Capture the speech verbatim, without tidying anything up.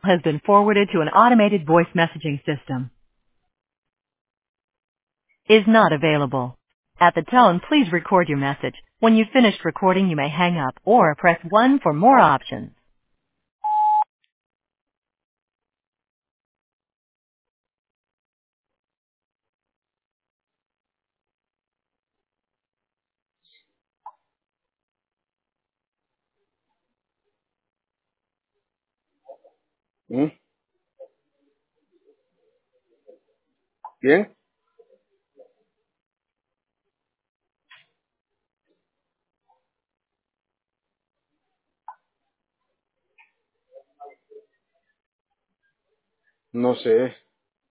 Has been forwarded to an automated voice messaging system. Is not available. At the tone, please record your message. When you've finished recording, you may hang up or press one for more options. ¿Mm? ¿Bien? No sé.